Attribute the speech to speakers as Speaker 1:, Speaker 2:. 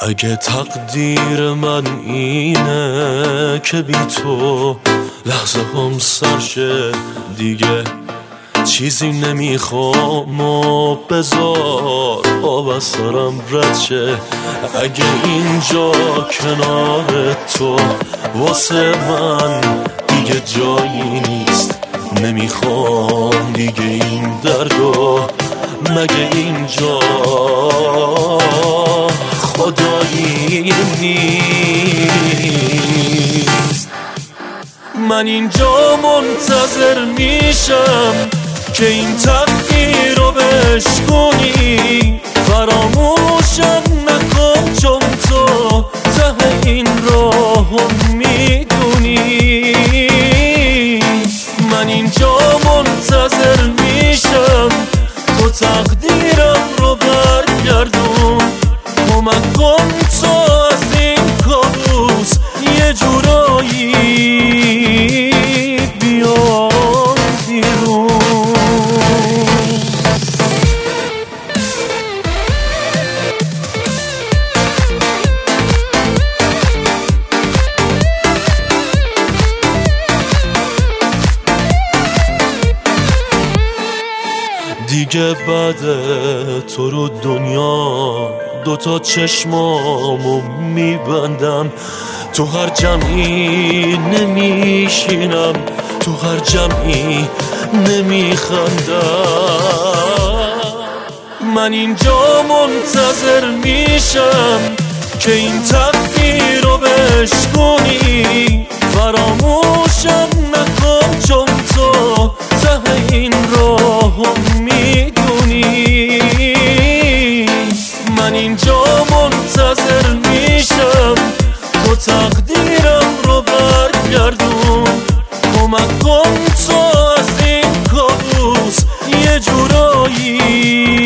Speaker 1: اگه تقدیر من اینه که بی تو لحظه هم سرشه، دیگه چیزی نمیخوام و بذار آب از سرم رد شه. اگه اینجا کنار تو واسه من دیگه جایی نیست، نمیخوام دیگه این دردو. مگه اینجا خدایی نیست؟ من اینجا منتظر میشم که این تقدیر رو بشکنی، فراموشم نکن چون تو ته این راهو میدونی. من اینجا منتظر میشم تو تقدیرم رو برگردون، کمک کن تو از این کابوس یه جورایی بیام بیرون. دیگه بعد تو رو دنیا دوتا چشمامو میبندم، تو هر جمعی نمیشینم، تو هر جمعی نمیخندم. من اینجا منتظر میشم که این تقدیر رو بشکنی، فراموشم نکن چون تو ته این راهو میدونی. من اینجا منتظر میشم تو تقدیرم رو برگردون، کمک کن تو از این کابوس یه جورایی